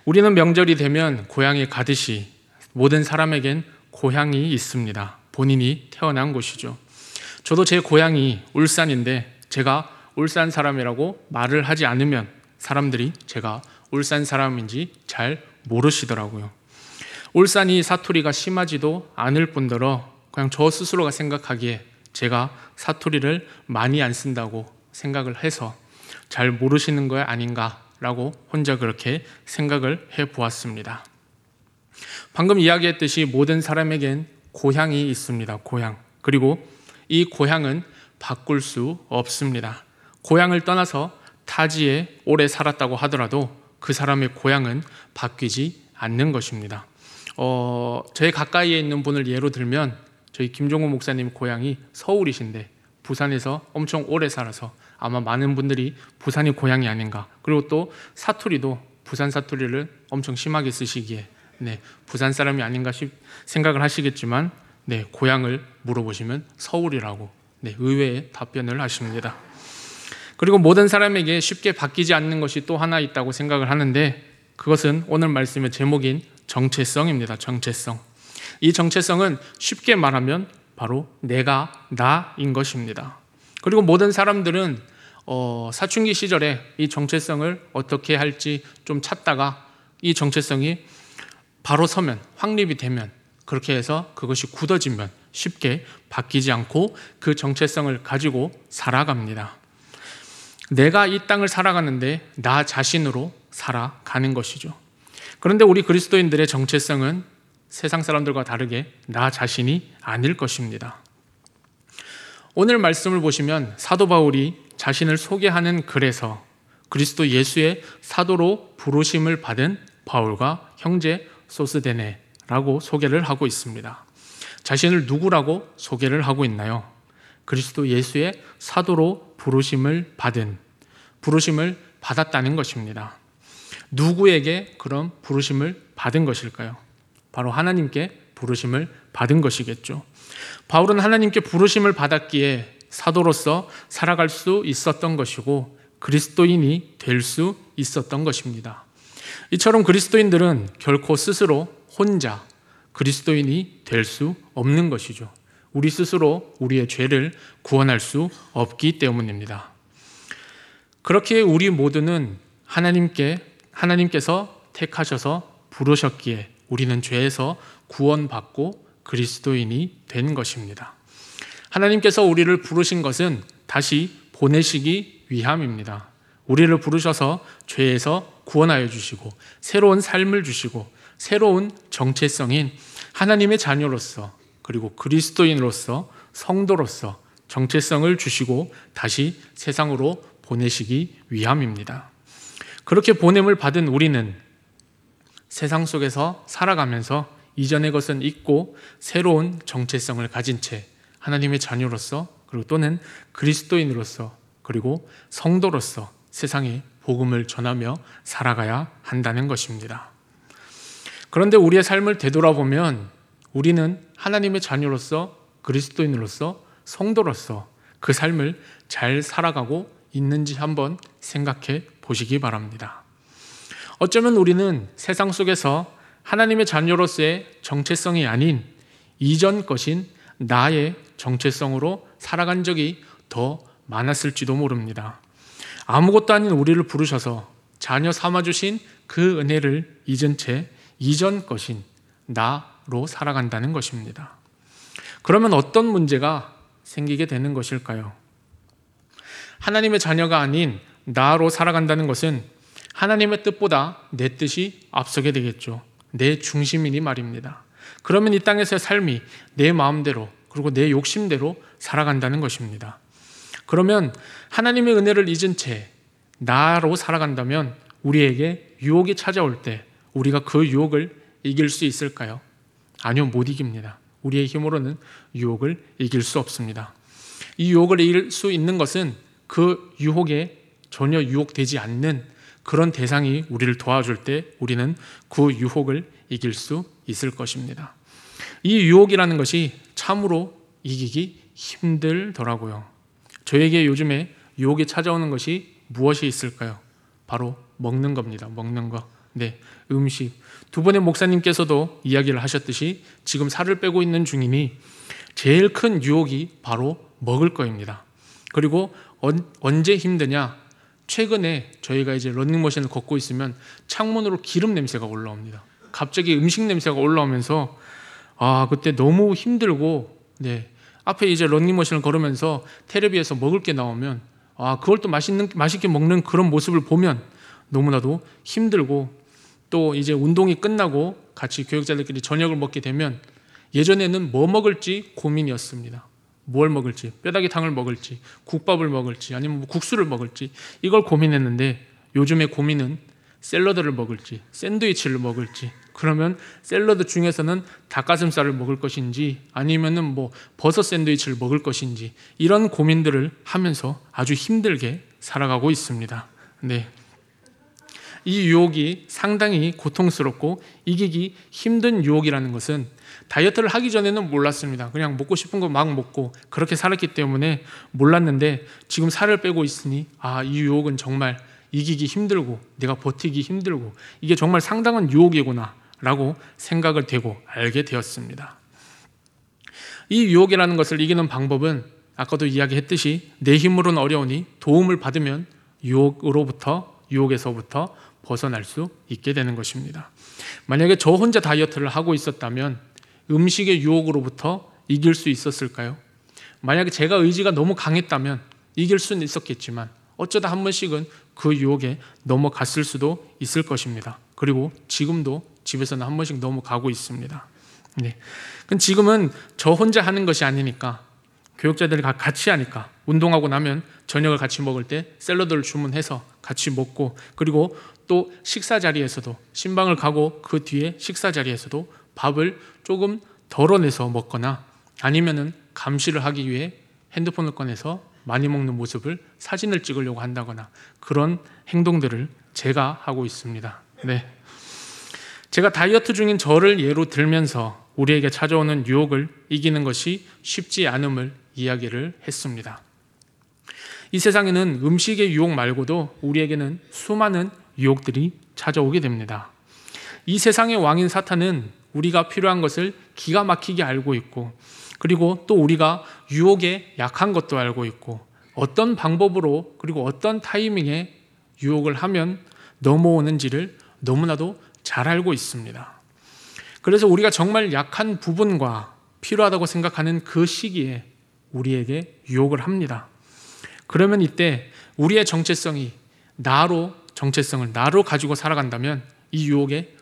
우리는 명절이 되면 고향에 가듯이 모든 사람에겐 고향이 있습니다. 본인이 태어난 곳이죠. 저도 제 고향이 울산인데 제가 울산 사람이라고 말을 하지 않으면 사람들이 제가 울산 사람인지 잘 모르시더라고요. 울산이 사투리가 심하지도 않을 뿐더러 그냥 저 스스로가 생각하기에 제가 사투리를 많이 안 쓴다고 생각을 해서 잘 모르시는 거 아닌가라고 혼자 그렇게 생각을 해보았습니다. 방금 이야기했듯이 모든 사람에겐 고향이 있습니다. 고향. 그리고 이 고향은 바꿀 수 없습니다. 고향을 떠나서 타지에 오래 살았다고 하더라도 그 사람의 고향은 바뀌지 않는 것입니다. 제 가까이에 있는 분을 예로 들면 저희 김종호 목사님 고향이 서울이신데 부산에서 엄청 오래 살아서 아마 많은 분들이 부산이 고향이 아닌가. 그리고 또 사투리도 부산 사투리를 엄청 심하게 쓰시기에 부산 사람이 아닌가 생각을 하시겠지만 고향을 물어보시면 서울이라고 의외의 답변을 하십니다. 그리고 모든 사람에게 쉽게 바뀌지 않는 것이 또 하나 있다고 생각을 하는데 그것은 오늘 말씀의 제목인 정체성입니다. 정체성. 이 정체성은 쉽게 말하면 바로 내가 나인 것입니다. 그리고 모든 사람들은 사춘기 시절에 이 정체성을 어떻게 할지 좀 찾다가 이 정체성이 바로 서면, 확립이 되면, 그렇게 해서 그것이 굳어지면 쉽게 바뀌지 않고 그 정체성을 가지고 살아갑니다. 내가 이 땅을 살아가는데 나 자신으로 살아가는 것이죠. 그런데 우리 그리스도인들의 정체성은 세상 사람들과 다르게 나 자신이 아닐 것입니다. 오늘 말씀을 보시면 사도 바울이 자신을 소개하는 글에서 그리스도 예수의 사도로 부르심을 받은 바울과 형제 소스데네라고 소개를 하고 있습니다. 자신을 누구라고 소개를 하고 있나요? 그리스도 예수의 사도로 부르심을 받았다는 것입니다. 누구에게 그런 부르심을 받은 것일까요? 바로 하나님께 부르심을 받은 것이겠죠. 바울은 하나님께 부르심을 받았기에 사도로서 살아갈 수 있었던 것이고 그리스도인이 될 수 있었던 것입니다. 이처럼 그리스도인들은 결코 스스로 혼자 그리스도인이 될 수 없는 것이죠. 우리 스스로 우리의 죄를 구원할 수 없기 때문입니다. 그렇게 우리 모두는 하나님께서 택하셔서 부르셨기에 우리는 죄에서 구원받고 그리스도인이 된 것입니다. 하나님께서 우리를 부르신 것은 다시 보내시기 위함입니다. 우리를 부르셔서 죄에서 구원하여 주시고 새로운 삶을 주시고 새로운 정체성인 하나님의 자녀로서 그리고 그리스도인으로서 성도로서 정체성을 주시고 다시 세상으로 보내시기 위함입니다. 그렇게 보냄을 받은 우리는 세상 속에서 살아가면서 이전의 것은 잊고 새로운 정체성을 가진 채 하나님의 자녀로서 그리고 또는 그리스도인으로서 그리고 성도로서 세상에 복음을 전하며 살아가야 한다는 것입니다. 그런데 우리의 삶을 되돌아보면 우리는 하나님의 자녀로서 그리스도인으로서 성도로서 그 삶을 잘 살아가고 있는지 한번 생각해 보시기 바랍니다. 어쩌면 우리는 세상 속에서 하나님의 자녀로서의 정체성이 아닌 이전 것인 나의 정체성으로 살아간 적이 더 많았을지도 모릅니다. 아무것도 아닌 우리를 부르셔서 자녀 삼아주신 그 은혜를 잊은 채 이전 것인 나로 살아간다는 것입니다. 그러면 어떤 문제가 생기게 되는 것일까요? 하나님의 자녀가 아닌 나로 살아간다는 것은 하나님의 뜻보다 내 뜻이 앞서게 되겠죠. 내 중심이니 말입니다. 그러면 이 땅에서의 삶이 내 마음대로 그리고 내 욕심대로 살아간다는 것입니다. 그러면 하나님의 은혜를 잊은 채 나로 살아간다면 우리에게 유혹이 찾아올 때 우리가 그 유혹을 이길 수 있을까요? 아니요, 못 이깁니다. 우리의 힘으로는 유혹을 이길 수 없습니다. 이 유혹을 이길 수 있는 것은 그 유혹에 전혀 유혹되지 않는 그런 대상이 우리를 도와줄 때 우리는 그 유혹을 이길 수 있을 것입니다. 이 유혹이라는 것이 참으로 이기기 힘들더라고요. 저에게 요즘에 유혹이 찾아오는 것이 무엇이 있을까요? 바로 먹는 겁니다. 먹는 거. 네, 음식. 두 분의 목사님께서도 이야기를 하셨듯이 지금 살을 빼고 있는 중이니 제일 큰 유혹이 바로 먹을 거입니다. 그리고 언제 힘드냐? 최근에 저희가 이제 러닝머신을 걷고 있으면 창문으로 기름 냄새가 올라옵니다. 갑자기 음식 냄새가 올라오면서 그때 너무 힘들고, 네, 앞에 이제 러닝머신을 걸으면서 텔레비에서 먹을 게 나오면 그걸 또 맛있게 먹는 그런 모습을 보면 너무나도 힘들고, 또 이제 운동이 끝나고 같이 교육자들끼리 저녁을 먹게 되면 예전에는 뭐 먹을지 고민이었습니다. 뭘 먹을지, 뼈다귀탕을 먹을지, 국밥을 먹을지, 아니면 뭐 국수를 먹을지, 이걸 고민했는데 요즘의 고민은 샐러드를 먹을지, 샌드위치를 먹을지, 그러면 샐러드 중에서는 닭가슴살을 먹을 것인지 아니면은 뭐 버섯 샌드위치를 먹을 것인지, 이런 고민들을 하면서 아주 힘들게 살아가고 있습니다. 네. 이 유혹이 상당히 고통스럽고 이기기 힘든 유혹이라는 것은 다이어트를 하기 전에는 몰랐습니다. 그냥 먹고 싶은 거 막 먹고 그렇게 살았기 때문에 몰랐는데, 지금 살을 빼고 있으니 이 유혹은 정말 이기기 힘들고 내가 버티기 힘들고 이게 정말 상당한 유혹이구나 라고 생각을 되고 알게 되었습니다. 이 유혹이라는 것을 이기는 방법은 아까도 이야기했듯이 내 힘으로는 어려우니 도움을 받으면 유혹에서부터 벗어날 수 있게 되는 것입니다. 만약에 저 혼자 다이어트를 하고 있었다면 음식의 유혹으로부터 이길 수 있었을까요? 만약에 제가 의지가 너무 강했다면 이길 수는 있었겠지만 어쩌다 한 번씩은 그 유혹에 넘어갔을 수도 있을 것입니다. 그리고 지금도 집에서는 한 번씩 넘어가고 있습니다. 네. 그럼 지금은 저 혼자 하는 것이 아니니까 교육자들이 같이 하니까 운동하고 나면 저녁을 같이 먹을 때 샐러드를 주문해서 같이 먹고, 그리고 또 식사 자리에서도 신방을 가고 그 뒤에 식사 자리에서도 밥을 조금 덜어내서 먹거나 아니면은 감시를 하기 위해 핸드폰을 꺼내서 많이 먹는 모습을 사진을 찍으려고 한다거나 그런 행동들을 제가 하고 있습니다. 네. 제가 다이어트 중인 저를 예로 들면서 우리에게 찾아오는 유혹을 이기는 것이 쉽지 않음을 이야기를 했습니다. 이 세상에는 음식의 유혹 말고도 우리에게는 수많은 유혹들이 찾아오게 됩니다. 이 세상의 왕인 사탄은 우리가 필요한 것을 기가 막히게 알고 있고, 그리고 또 우리가 유혹에 약한 것도 알고 있고, 어떤 방법으로 그리고 어떤 타이밍에 유혹을 하면 넘어오는지를 너무나도 잘 알고 있습니다. 그래서 우리가 정말 약한 부분과 필요하다고 생각하는 그 시기에 우리에게 유혹을 합니다. 그러면 이때 우리의 정체성을 나로 가지고 살아간다면 이 유혹에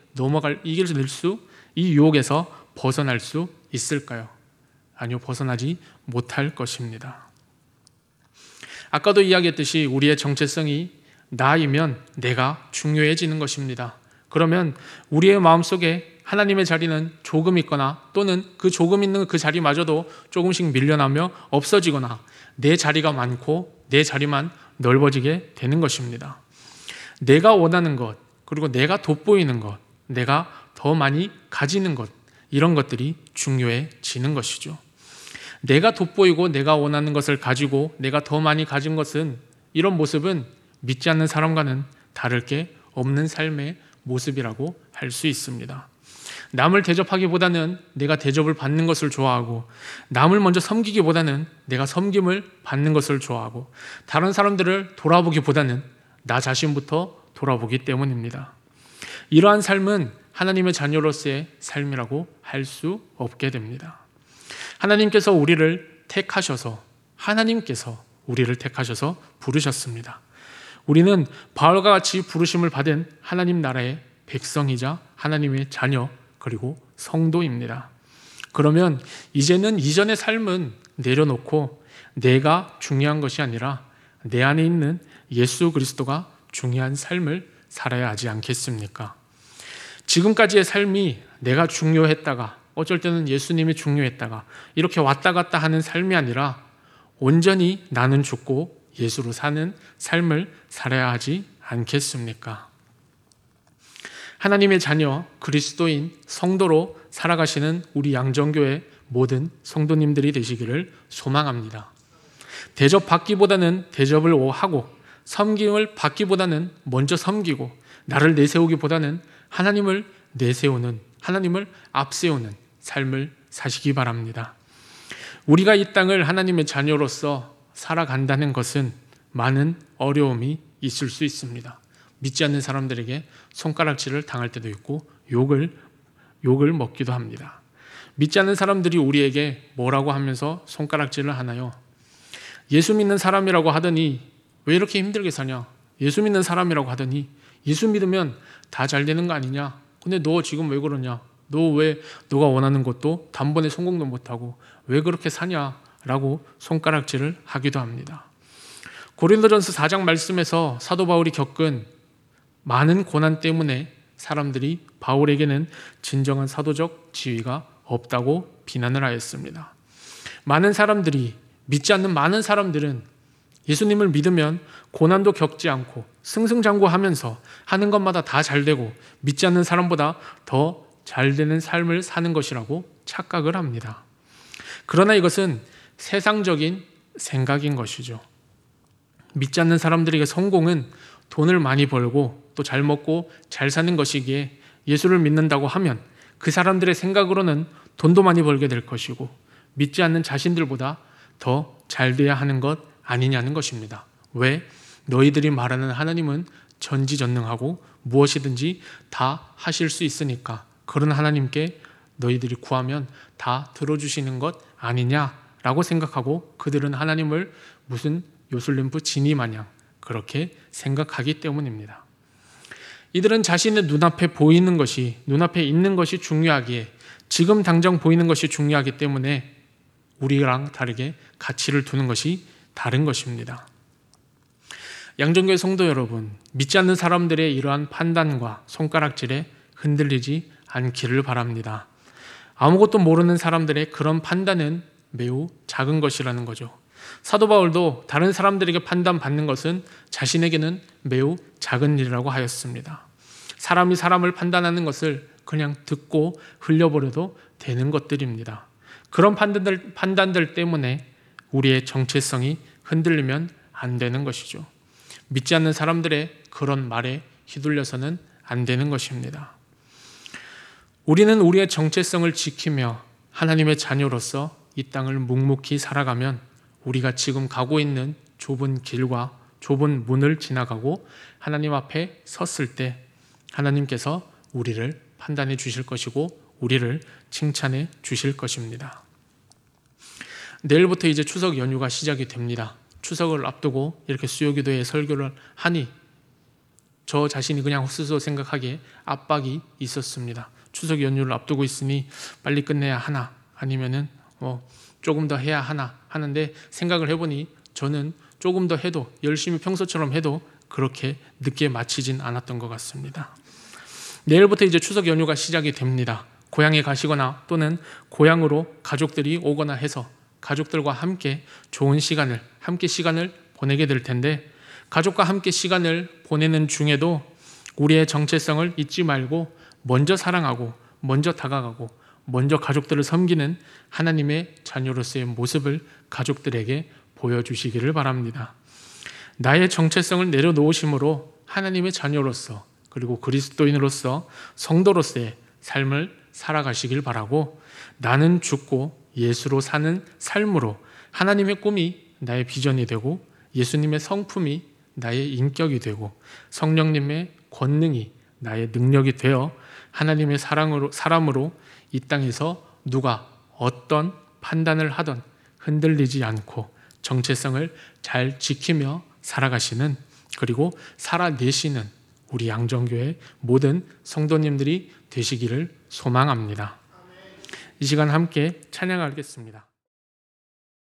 이 유혹에서 벗어날 수 있을까요? 아니요, 벗어나지 못할 것입니다. 아까도 이야기했듯이 우리의 정체성이 나이면 내가 중요해지는 것입니다. 그러면 우리의 마음속에 하나님의 자리는 조금 있거나, 또는 그 조금 있는 그 자리마저도 조금씩 밀려나며 없어지거나, 내 자리가 많고 내 자리만 넓어지게 되는 것입니다. 내가 원하는 것, 그리고 내가 돋보이는 것, 내가 더 많이 가지는 것, 이런 것들이 중요해지는 것이죠. 내가 돋보이고 내가 원하는 것을 가지고 내가 더 많이 가진 것은, 이런 모습은 믿지 않는 사람과는 다를 게 없는 삶의 모습이라고 할 수 있습니다. 남을 대접하기보다는 내가 대접을 받는 것을 좋아하고, 남을 먼저 섬기기보다는 내가 섬김을 받는 것을 좋아하고, 다른 사람들을 돌아보기보다는 나 자신부터 돌아보기 때문입니다. 이러한 삶은 하나님의 자녀로서의 삶이라고 할 수 없게 됩니다. 하나님께서 우리를 택하셔서 부르셨습니다. 우리는 바울과 같이 부르심을 받은 하나님 나라의 백성이자 하나님의 자녀, 그리고 성도입니다. 그러면 이제는 이전의 삶은 내려놓고 내가 중요한 것이 아니라 내 안에 있는 예수 그리스도가 중요한 삶을 살아야 하지 않겠습니까? 지금까지의 삶이 내가 중요했다가, 어쩔 때는 예수님이 중요했다가, 이렇게 왔다 갔다 하는 삶이 아니라 온전히 나는 죽고 예수로 사는 삶을 살아야 하지 않겠습니까? 하나님의 자녀, 그리스도인, 성도로 살아가시는 우리 양정교회 모든 성도님들이 되시기를 소망합니다. 대접받기보다는 대접을 하고, 섬김을 받기보다는 먼저 섬기고, 나를 내세우기보다는 하나님을 내세우는, 하나님을 앞세우는 삶을 사시기 바랍니다. 우리가 이 땅을 하나님의 자녀로서 살아간다는 것은 많은 어려움이 있을 수 있습니다. 믿지 않는 사람들에게 손가락질을 당할 때도 있고 욕을 먹기도 합니다. 믿지 않는 사람들이 우리에게 뭐라고 하면서 손가락질을 하나요? 예수 믿는 사람이라고 하더니 왜 이렇게 힘들게 사냐? 예수 믿는 사람이라고 하더니 예수 믿으면 다 잘 되는 거 아니냐? 근데 너 지금 왜 그러냐? 너 왜 너가 원하는 것도 단번에 성공도 못하고 왜 그렇게 사냐라고 손가락질을 하기도 합니다. 고린도전서 4장 말씀에서 사도 바울이 겪은 많은 고난 때문에 사람들이 바울에게는 진정한 사도적 지위가 없다고 비난을 하였습니다. 많은 사람들이, 믿지 않는 많은 사람들은 예수님을 믿으면 고난도 겪지 않고 승승장구하면서 하는 것마다 다 잘되고 믿지 않는 사람보다 더 잘되는 삶을 사는 것이라고 착각을 합니다. 그러나 이것은 세상적인 생각인 것이죠. 믿지 않는 사람들에게 성공은 돈을 많이 벌고 또 잘 먹고 잘 사는 것이기에 예수를 믿는다고 하면 그 사람들의 생각으로는 돈도 많이 벌게 될 것이고 믿지 않는 자신들보다 더 잘 돼야 하는 것 아니냐는 것입니다. 왜? 너희들이 말하는 하나님은 전지전능하고 무엇이든지 다 하실 수 있으니까 그런 하나님께 너희들이 구하면 다 들어주시는 것 아니냐라고 생각하고 그들은 하나님을 무슨 요술램프 지니 마냥 그렇게 생각하기 때문입니다. 이들은 자신의 눈앞에 보이는 것이, 눈앞에 있는 것이 중요하기에 지금 당장 보이는 것이 중요하기 때문에 우리랑 다르게 가치를 두는 것이 다른 것입니다. 양정교회 성도 여러분, 믿지 않는 사람들의 이러한 판단과 손가락질에 흔들리지 않기를 바랍니다. 아무것도 모르는 사람들의 그런 판단은 매우 작은 것이라는 거죠. 사도 바울도 다른 사람들에게 판단받는 것은 자신에게는 매우 작은 일이라고 하였습니다. 사람이 사람을 판단하는 것을 그냥 듣고 흘려버려도 되는 것들입니다. 그런 판단들 때문에 우리의 정체성이 흔들리면 안 되는 것이죠. 믿지 않는 사람들의 그런 말에 휘둘려서는 안 되는 것입니다. 우리는 우리의 정체성을 지키며 하나님의 자녀로서 이 땅을 묵묵히 살아가면 우리가 지금 가고 있는 좁은 길과 좁은 문을 지나가고 하나님 앞에 섰을 때 하나님께서 우리를 판단해 주실 것이고 우리를 칭찬해 주실 것입니다. 내일부터 이제 추석 연휴가 시작이 됩니다. 추석을 앞두고 이렇게 수요기도에 설교를 하니 저 자신이 그냥 스스로 생각하기에 압박이 있었습니다. 추석 연휴를 앞두고 있으니 빨리 끝내야 하나 아니면은 조금 더 해야 하나 하는데 생각을 해보니 저는 조금 더 해도 열심히 평소처럼 해도 그렇게 늦게 마치진 않았던 것 같습니다. 내일부터 이제 추석 연휴가 시작이 됩니다. 고향에 가시거나 또는 고향으로 가족들이 오거나 해서 가족들과 함께 좋은 시간을 보내게 될 텐데 가족과 함께 시간을 보내는 중에도 우리의 정체성을 잊지 말고 먼저 사랑하고 먼저 다가가고 먼저 가족들을 섬기는 하나님의 자녀로서의 모습을 가족들에게 보여주시기를 바랍니다. 나의 정체성을 내려놓으심으로 하나님의 자녀로서 그리고 그리스도인으로서 성도로서의 삶을 살아가시길 바라고 나는 죽고 예수로 사는 삶으로 하나님의 꿈이 나의 비전이 되고 예수님의 성품이 나의 인격이 되고 성령님의 권능이 나의 능력이 되어 하나님의 사람으로 이 땅에서 누가 어떤 판단을 하던 흔들리지 않고 정체성을 잘 지키며 살아가시는 그리고 살아내시는 우리 양정교회 모든 성도님들이 되시기를 소망합니다. 이 시간 함께 찬양하겠습니다.